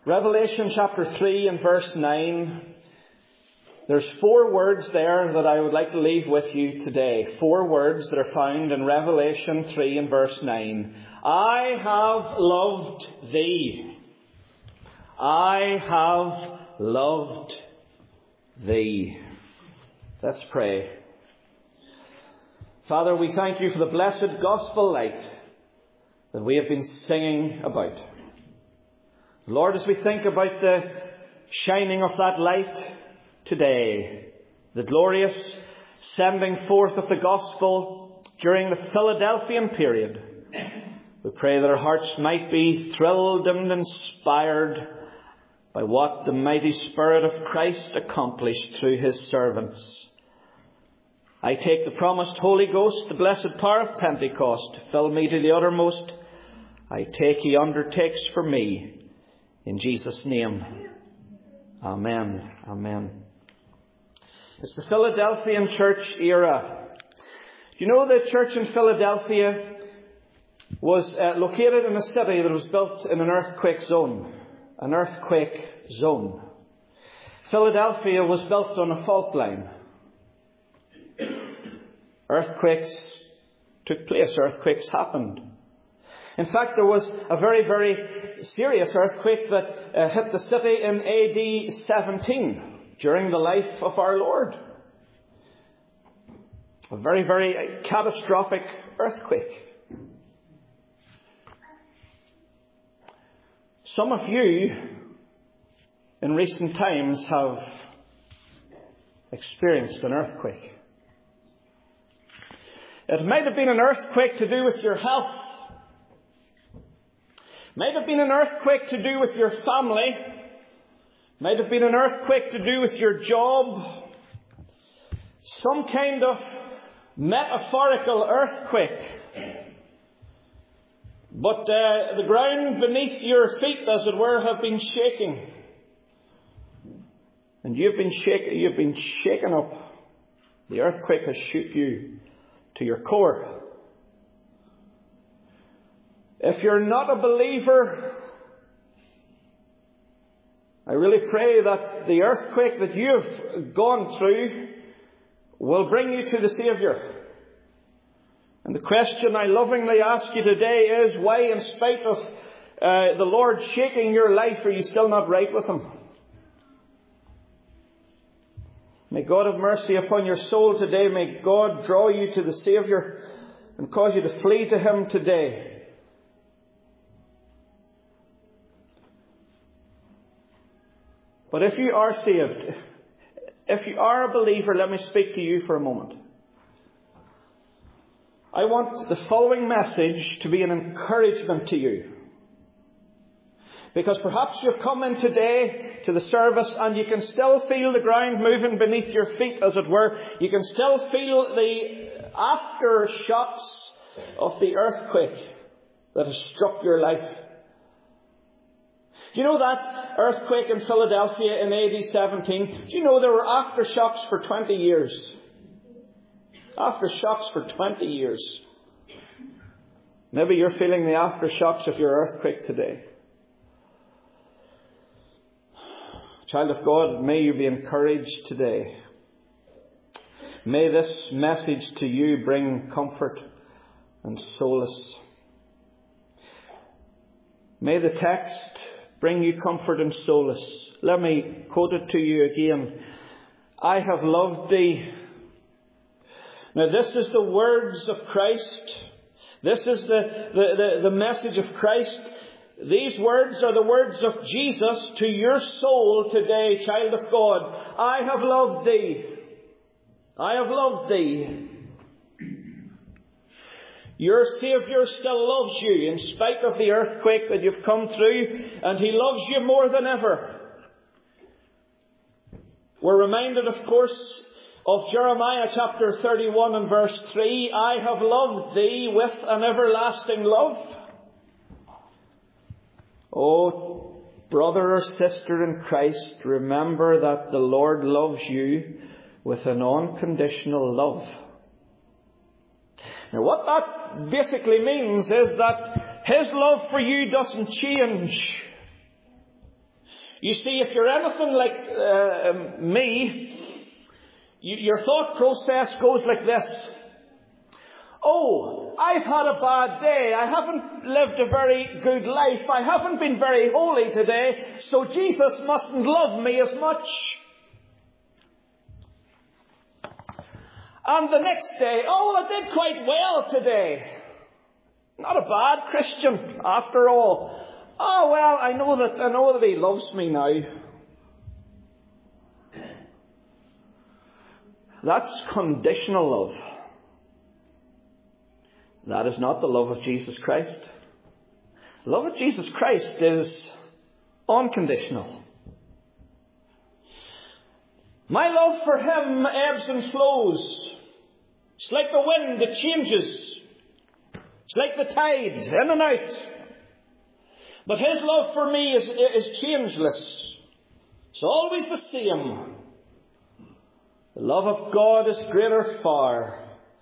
Revelation chapter 3 and verse 9. There's 4 words there that I would like to leave with you today. 4 words that are found in Revelation 3 and verse 9. I have loved thee. I have loved thee. Let's pray. Father, we thank you for the blessed gospel light that we have been singing about. Lord, as we think about the shining of that light today, the glorious sending forth of the gospel during the Philadelphian period, we pray that our hearts might be thrilled and inspired by what the mighty Spirit of Christ accomplished through his servants. I take the promised Holy Ghost, the blessed power of Pentecost, to fill me to the uttermost. I take he undertakes for me. In Jesus' name. Amen. Amen. It's the Philadelphian church era. You know, the church in Philadelphia was located in a city that was built in an earthquake zone. An earthquake zone. Philadelphia was built on a fault line. Earthquakes took place. Earthquakes happened. In fact, there was a very, very serious earthquake that hit the city in AD 17 during the life of our Lord. A very, very catastrophic earthquake. Some of you in recent times have experienced an earthquake. It might have been an earthquake to do with your health. Might have been an earthquake to do with your family. Might have been an earthquake to do with your job. Some kind of metaphorical earthquake. But the ground beneath your feet, as it were, have been shaking. And you've been shaken up. The earthquake has shook you to your core. If you're not a believer, I really pray that the earthquake that you've gone through will bring you to the Saviour. And the question I lovingly ask you today is, why, in spite of the Lord shaking your life, are you still not right with Him? May God have mercy upon your soul today. May God draw you to the Saviour and cause you to flee to Him today. But if you are saved, if you are a believer, let me speak to you for a moment. I want the following message to be an encouragement to you. Because perhaps you've come in today to the service and you can still feel the ground moving beneath your feet, as it were. You can still feel the aftershocks of the earthquake that has struck your life. Do you know that earthquake in Philadelphia in AD 17? Do you know there were aftershocks for 20 years? Aftershocks for 20 years. Maybe you're feeling the aftershocks of your earthquake today. Child of God, may you be encouraged today. May this message to you bring comfort and solace. May the text bring you comfort and solace. Let me quote it to you again. I have loved thee. Now this is the words of Christ. This is the message of Christ. These words are the words of Jesus to your soul today, child of God. I have loved thee. I have loved thee. Your Saviour still loves you in spite of the earthquake that you've come through, and He loves you more than ever. We're reminded, of course, of Jeremiah chapter 31 and verse 3. I have loved thee with an everlasting love. Oh, brother or sister in Christ, remember that the Lord loves you with an unconditional love. Now, what that basically means is that His love for you doesn't change. You see, if you're anything like me, your thought process goes like this. Oh, I've had a bad day. I haven't lived a very good life. I haven't been very holy today, so Jesus mustn't love me as much. And the next day, oh, I did quite well today. Not a bad Christian, after all. Oh, well, I know that he loves me now. That's conditional love. That is not the love of Jesus Christ. The love of Jesus Christ is unconditional. My love for him ebbs and flows. It's like the wind, it changes. It's like the tide, in and out. But his love for me is changeless. It's always the same. The love of God is greater far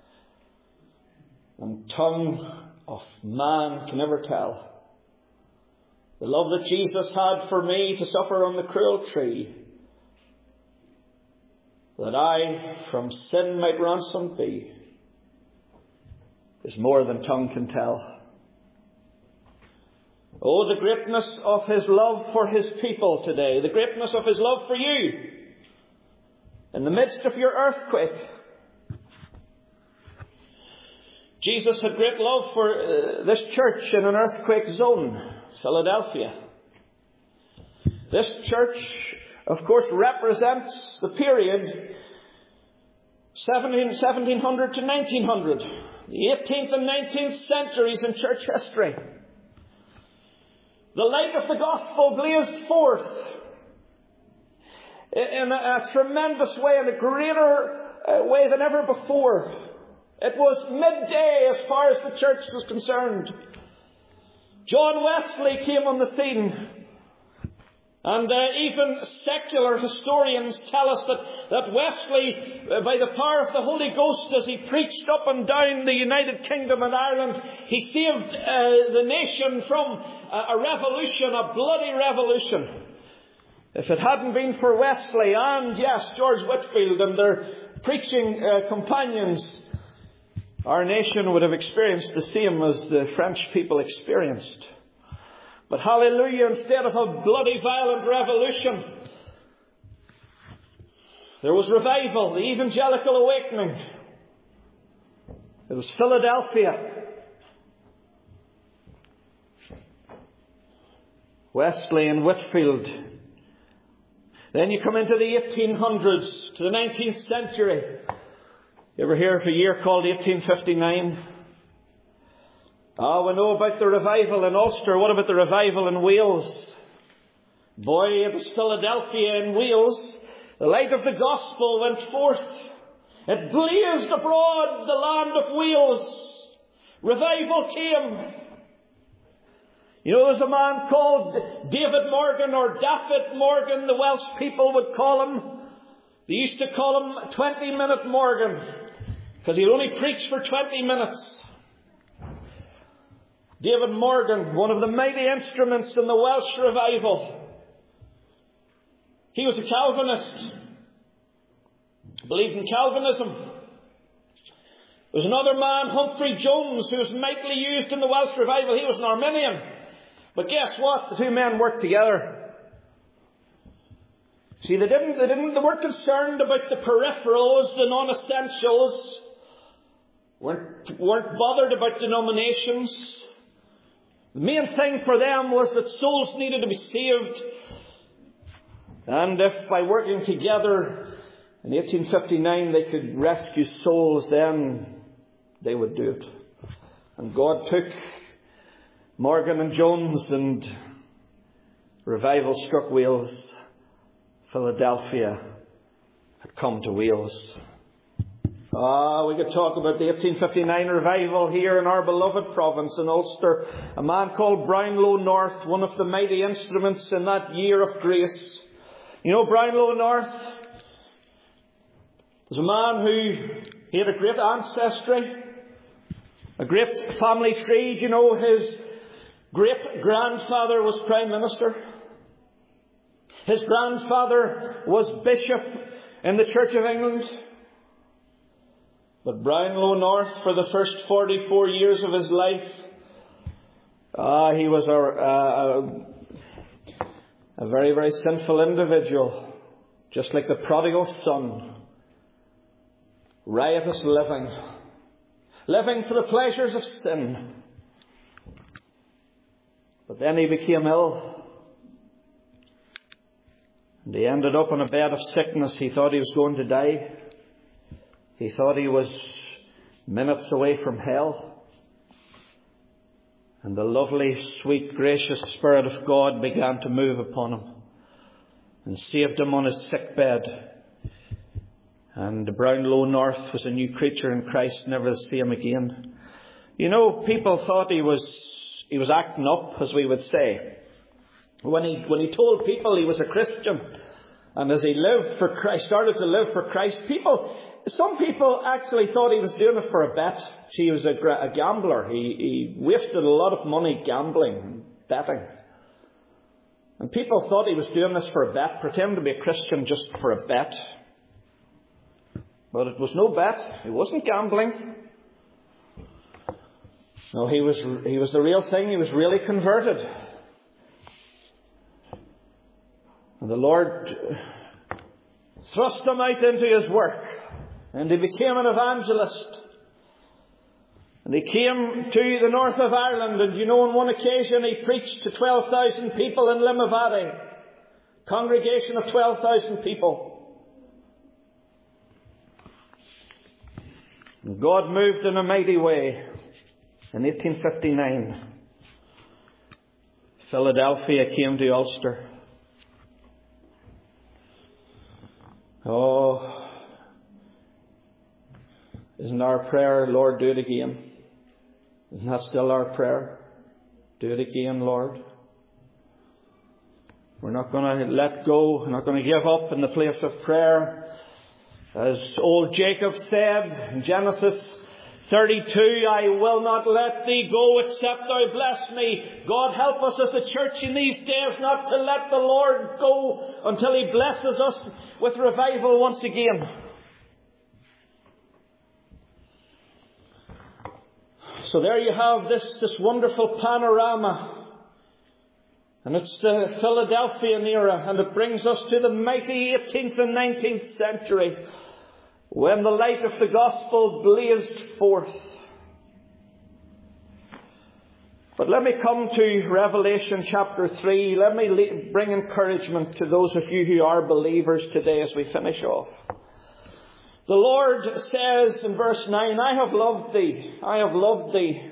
than tongue of man can ever tell. The love that Jesus had for me to suffer on the cruel tree, that I from sin might ransomed be, is more than tongue can tell. Oh, the greatness of his love for his people today, the greatness of his love for you in the midst of your earthquake. Jesus had great love for this church in an earthquake zone, Philadelphia. This church, of course, represents the period 1700 to 1900, the 18th and 19th centuries in church history. The light of the gospel blazed forth in a tremendous way, in a greater way than ever before. It was midday as far as the church was concerned. John Wesley came on the scene. And even secular historians tell us that Wesley, by the power of the Holy Ghost, as he preached up and down the United Kingdom and Ireland, he saved the nation from a revolution, a bloody revolution. If it hadn't been for Wesley and, yes, George Whitefield and their preaching companions, our nation would have experienced the same as the French people experienced. But hallelujah, instead of a bloody violent revolution, there was revival, the evangelical awakening. It was Philadelphia. Wesley and Whitefield. Then you come into the 1800s, to the 19th century. You ever hear of a year called 1859? We know about the revival in Ulster. What about the revival in Wales? Boy, it was Philadelphia in Wales. The light of the gospel went forth. It blazed abroad the land of Wales. Revival came. You know, there's a man called David Morgan, or Daffyd Morgan, the Welsh people would call him. They used to call him 20-minute Morgan, because he'd only preach for 20 minutes. David Morgan, one of the mighty instruments in the Welsh revival. He was a Calvinist. Believed in Calvinism. There was another man, Humphrey Jones, who was mightily used in the Welsh revival. He was an Arminian. But guess what? The two men worked together. See, they weren't concerned about the peripherals, the non-essentials. Weren't bothered about denominations. The main thing for them was that souls needed to be saved. And if by working together in 1859 they could rescue souls, then they would do it. And God took Morgan and Jones, and revival struck Wales. Philadelphia had come to Wales. We could talk about the 1859 revival here in our beloved province in Ulster. A man called Brownlow North, one of the mighty instruments in that year of grace. You know Brownlow North? There's a man he had a great ancestry, a great family tree. You know, his great-grandfather was Prime Minister. His grandfather was bishop in the Church of England. But Brownlow North, for the first 44 years of his life, he was a very, very sinful individual, just like the prodigal son. Riotous living for the pleasures of sin. But then he became ill. And he ended up on a bed of sickness. He thought he was going to die. He thought he was minutes away from hell. And the lovely, sweet, gracious Spirit of God began to move upon him and saved him on his sick bed. And Brownlow North was a new creature in Christ, never the same again. You know, people thought he was acting up, as we would say. When he told people he was a Christian, and as he lived for Christ, started to live for Christ, some people actually thought he was doing it for a bet. He was a gambler. He wasted a lot of money gambling and betting. And people thought he was doing this for a bet, pretending to be a Christian just for a bet. But it was no bet. He wasn't gambling. No, he was the real thing. He was really converted. And the Lord thrust him out into his work. And he became an evangelist. And he came to the north of Ireland. And you know, on one occasion he preached to 12,000 people in Limavady. Congregation of 12,000 people. And God moved in a mighty way. In 1859, Philadelphia came to Ulster. Oh, isn't our prayer, Lord, do it again? Isn't that still our prayer? Do it again, Lord. We're not going to let go. We're not going to give up in the place of prayer. As old Jacob said in Genesis 32, I will not let thee go except thou bless me. God help us as a church in these days not to let the Lord go until he blesses us with revival once again. So there you have this wonderful panorama. And it's the Philadelphian era, and it brings us to the mighty 18th and 19th century, when the light of the gospel blazed forth. But let me come to Revelation chapter 3. Let me bring encouragement to those of you who are believers today as we finish off. The Lord says in verse 9, I have loved thee. I have loved thee.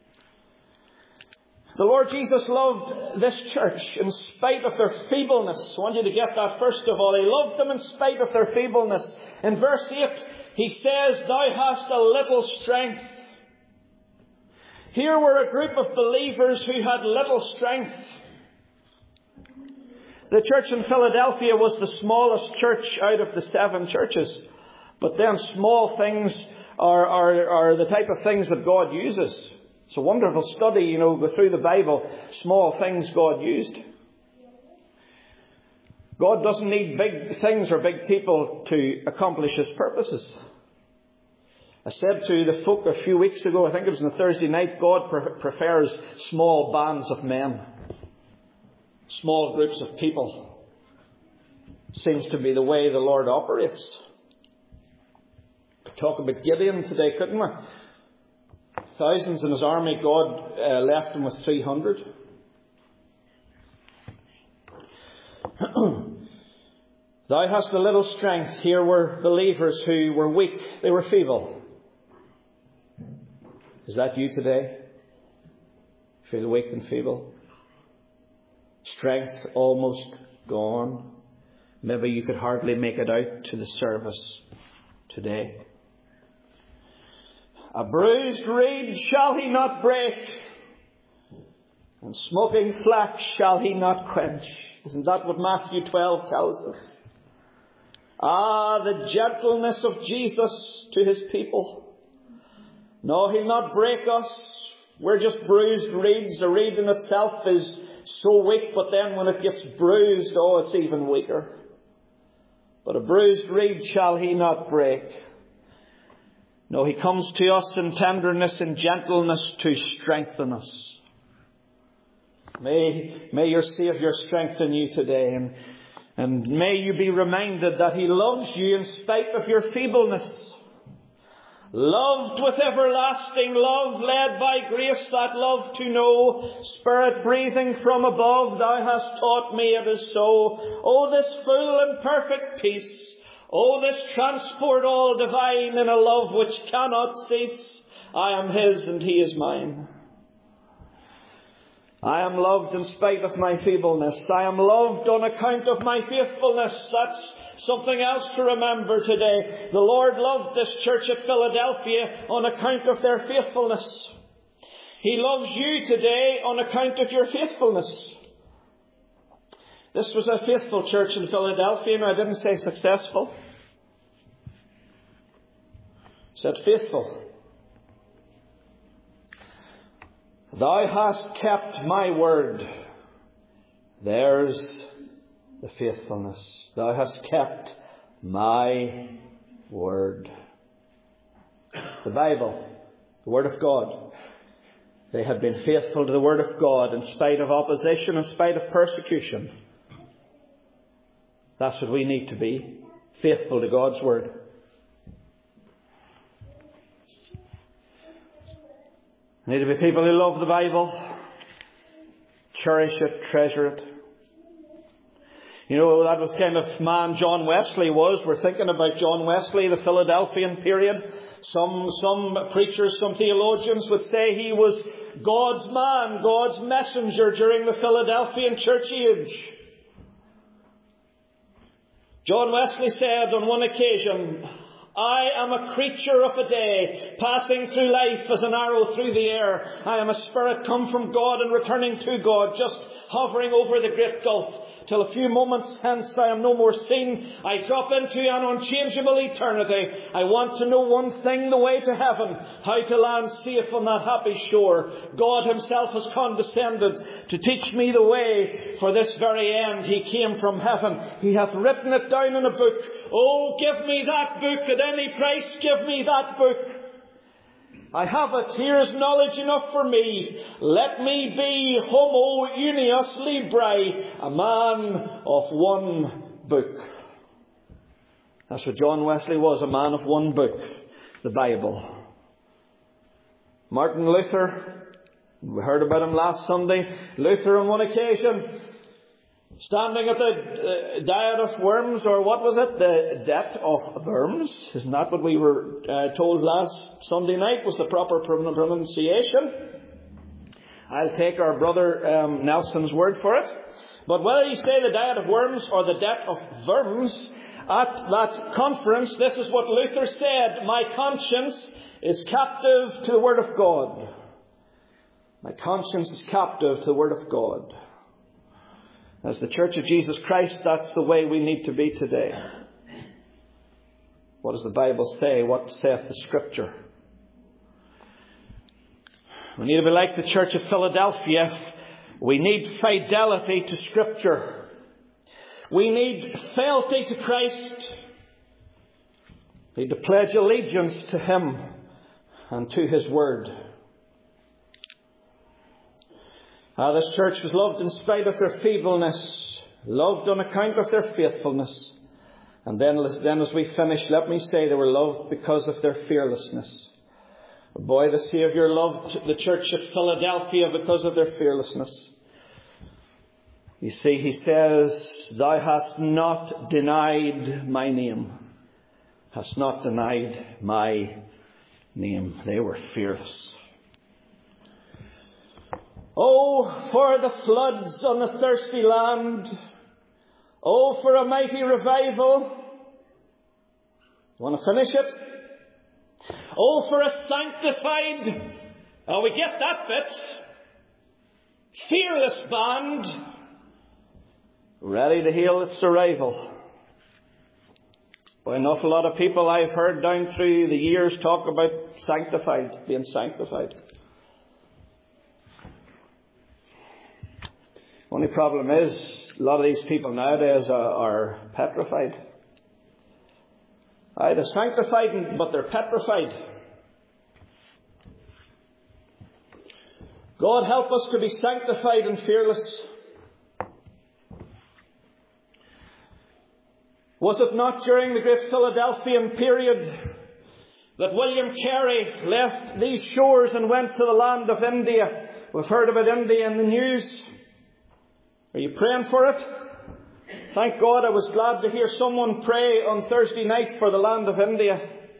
The Lord Jesus loved this church in spite of their feebleness. I want you to get that first of all. He loved them in spite of their feebleness. In verse 8, he says, Thou hast a little strength. Here were a group of believers who had little strength. The church in Philadelphia was the smallest church out of the 7 churches. But then small things are the type of things that God uses. It's a wonderful study, go through the Bible, small things God used. God doesn't need big things or big people to accomplish his purposes. I said to the folk a few weeks ago, I think it was on a Thursday night, God prefers small bands of men. Small groups of people. Seems to be the way the Lord operates. Could talk about Gideon today, couldn't we? Thousands in his army, God left him with 300. Thou hast a little strength. Here were believers who were weak. They were feeble. Is that you today? Feel weak and feeble? Strength almost gone. Maybe you could hardly make it out to the service today. A bruised reed shall he not break, and smoking flax shall he not quench. Isn't that what Matthew 12 tells us? The gentleness of Jesus to his people. No, he'll not break us. We're just bruised reeds. A reed in itself is so weak, but then when it gets bruised, oh, it's even weaker. But a bruised reed shall he not break. No, he comes to us in tenderness and gentleness to strengthen us. May your Saviour strengthen you today, and may you be reminded that he loves you in spite of your feebleness. Loved with everlasting love, led by grace that love to know, Spirit breathing from above, thou hast taught me it is so. Oh, this full and perfect peace, oh, this transport all divine in a love which cannot cease. I am his and he is mine. I am loved in spite of my feebleness. I am loved on account of my faithfulness. That's something else to remember today. The Lord loved this church at Philadelphia on account of their faithfulness. He loves you today on account of your faithfulness. This was a faithful church in Philadelphia, and I didn't say successful. I said faithful. Thou hast kept my word. There's the faithfulness. Thou hast kept my word. The Bible, the Word of God. They had been faithful to the Word of God in spite of opposition, in spite of persecution. That's what we need to be. Faithful to God's Word. We need to be people who love the Bible, cherish it, treasure it. You know, that was kind of man John Wesley was. We're thinking about John Wesley, the Philadelphian period. Some preachers, some theologians would say he was God's man, God's messenger during the Philadelphian church age. John Wesley said on one occasion, I am a creature of a day, passing through life as an arrow through the air. I am a spirit come from God and returning to God, just hovering over the great gulf. Till a few moments hence I am no more seen. I drop into an unchangeable eternity. I want to know one thing, the way to heaven, how to land safe on that happy shore. God himself has condescended to teach me the way. For this very end he came from heaven. He hath written it down in a book. Oh, give me that book at any price. Give me that book. I have it. Here's knowledge enough for me. Let me be homo unius libri, a man of one book. That's what John Wesley was, a man of one book, the Bible. Martin Luther, we heard about him last Sunday. Luther on one occasion, standing at the Diet of Worms, or what was it? The Debt of Worms. Isn't that what we were told last Sunday night was the proper pronunciation? I'll take our brother Nelson's word for it. But whether you say the Diet of Worms or the Debt of Worms, at that conference, this is what Luther said: my conscience is captive to the Word of God. My conscience is captive to the Word of God. As the Church of Jesus Christ, that's the way we need to be today. What does the Bible say? What saith the Scripture? We need to be like the Church of Philadelphia. We need fidelity to Scripture. We need fealty to Christ. We need to pledge allegiance to Him and to His Word. This church was loved in spite of their feebleness, loved on account of their faithfulness. And then as we finish, let me say they were loved because of their fearlessness. Boy, the Saviour loved the church at Philadelphia because of their fearlessness. You see, he says, thou hast not denied my name. Hast not denied my name. They were fearless. Oh, for the floods on the thirsty land. Oh, for a mighty revival. Want to finish it? Oh, for a sanctified, we get that bit, fearless band, ready to hail its arrival. By an awful lot of people I've heard down through the years talk about sanctified, being sanctified. Only problem is, a lot of these people nowadays are petrified. Aye, they're sanctified, but they're petrified. God help us to be sanctified and fearless. Was it not during the great Philadelphian period that William Carey left these shores and went to the land of India? We've heard about India in the news. Are you praying for it? Thank God I was glad to hear someone pray on Thursday night for the land of India.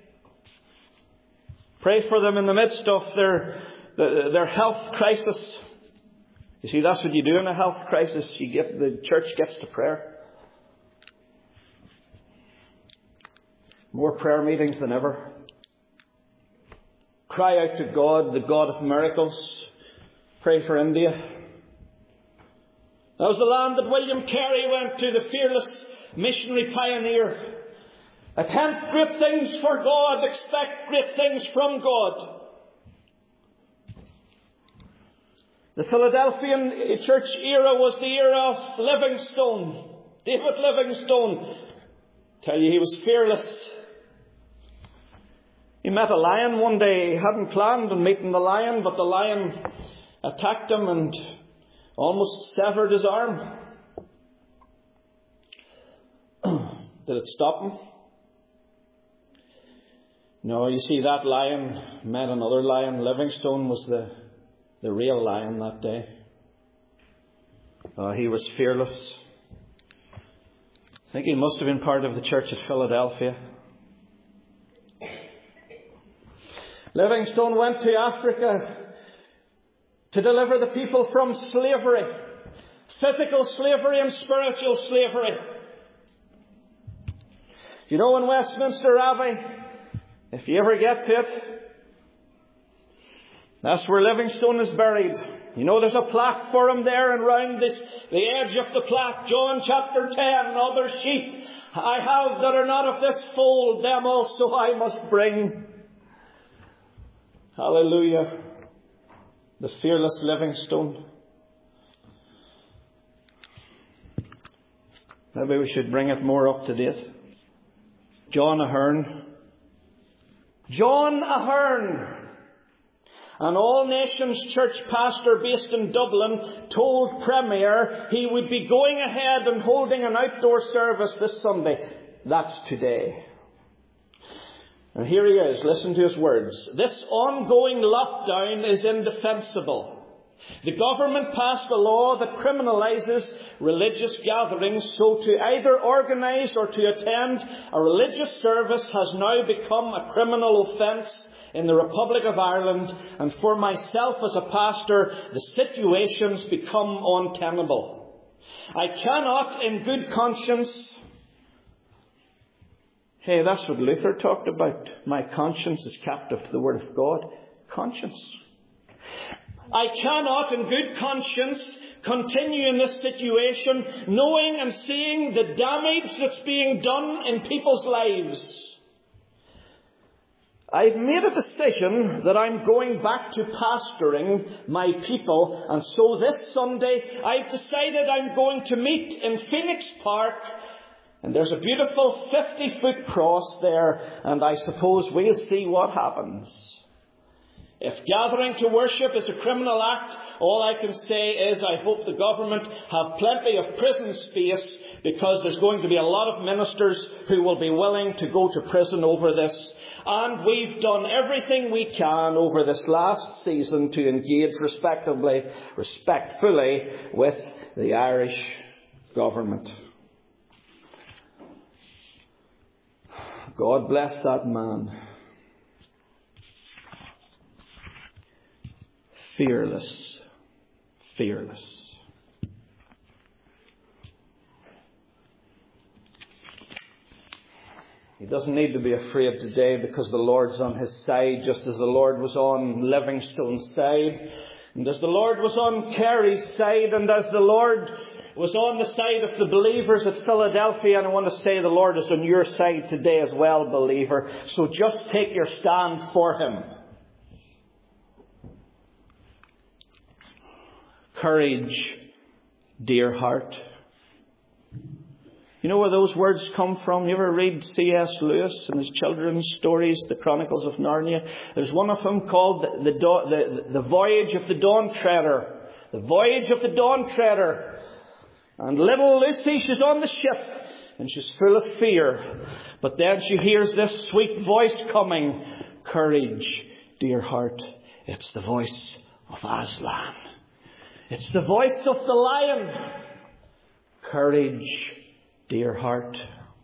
Pray for them in the midst of their health crisis. You see, that's what you do in a health crisis. The church gets to prayer. More prayer meetings than ever. Cry out to God, the God of miracles. Pray for India. That was the land that William Carey went to, the fearless missionary pioneer. Attempt great things for God, expect great things from God. The Philadelphian church era was the era of Livingstone. David Livingstone. Tell you, he was fearless. He met a lion one day. He hadn't planned on meeting the lion, but the lion attacked him and almost severed his arm. Did it stop him? No, you see, that lion met another lion. Livingstone was the real lion that day. He was fearless. I think he must have been part of the church at Philadelphia. Livingstone went to Africa to deliver the people from slavery, physical slavery and spiritual slavery. You know, in Westminster Abbey, if you ever get to it, that's where Livingstone is buried. You know, there's a plaque for him there, and round the edge of the plaque, John chapter 10, other sheep I have that are not of this fold, them also I must bring. Hallelujah. The fearless Livingstone. Maybe we should bring it more up to date. John Ahern. John Ahern, an all-nations church pastor based in Dublin, told Premier he would be going ahead and holding an outdoor service this Sunday. That's today. And here he is. Listen to his words. This ongoing lockdown is indefensible. The government passed a law that criminalises religious gatherings, so to either organise or to attend a religious service has now become a criminal offence in the Republic of Ireland, and for myself as a pastor, the situation's become untenable. I cannot in good conscience... Hey, that's what Luther talked about. My conscience is captive to the Word of God. Conscience. I cannot in good conscience continue in this situation, knowing and seeing the damage that's being done in people's lives. I've made a decision that I'm going back to pastoring my people, and so this Sunday I've decided I'm going to meet in Phoenix Park, and there's a beautiful 50-foot cross there, and I suppose we'll see what happens. If gathering to worship is a criminal act, all I can say is I hope the government have plenty of prison space, because there's going to be a lot of ministers who will be willing to go to prison over this. And we've done everything we can over this last season to engage respectfully with the Irish government. God bless that man. Fearless. Fearless. He doesn't need to be afraid today, because the Lord's on his side, just as the Lord was on Livingstone's side, and as the Lord was on Carey's side, and as the Lord was on the side of the believers at Philadelphia. And I want to say the Lord is on your side today as well, believer. So just take your stand for him. Courage, dear heart. You know where those words come from? You ever read C.S. Lewis and his children's stories, The Chronicles of Narnia? There's one of them called The Voyage of the Dawn Treader. The Voyage of the Dawn Treader. And little Lucy, she's on the ship and she's full of fear. But then she hears this sweet voice coming. Courage, dear heart. It's the voice of Aslan. It's the voice of the lion. Courage, dear heart.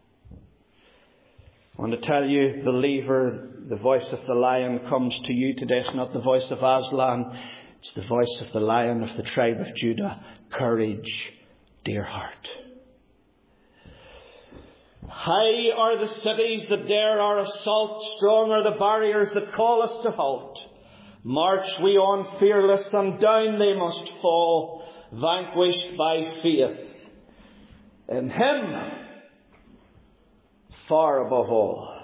I want to tell you, believer, the voice of the lion comes to you today. It's not the voice of Aslan. It's the voice of the Lion of the tribe of Judah. Courage, dear heart. High are the cities that dare our assault. Strong are the barriers that call us to halt. March we on fearless, and down they must fall, vanquished by faith in Him far above all.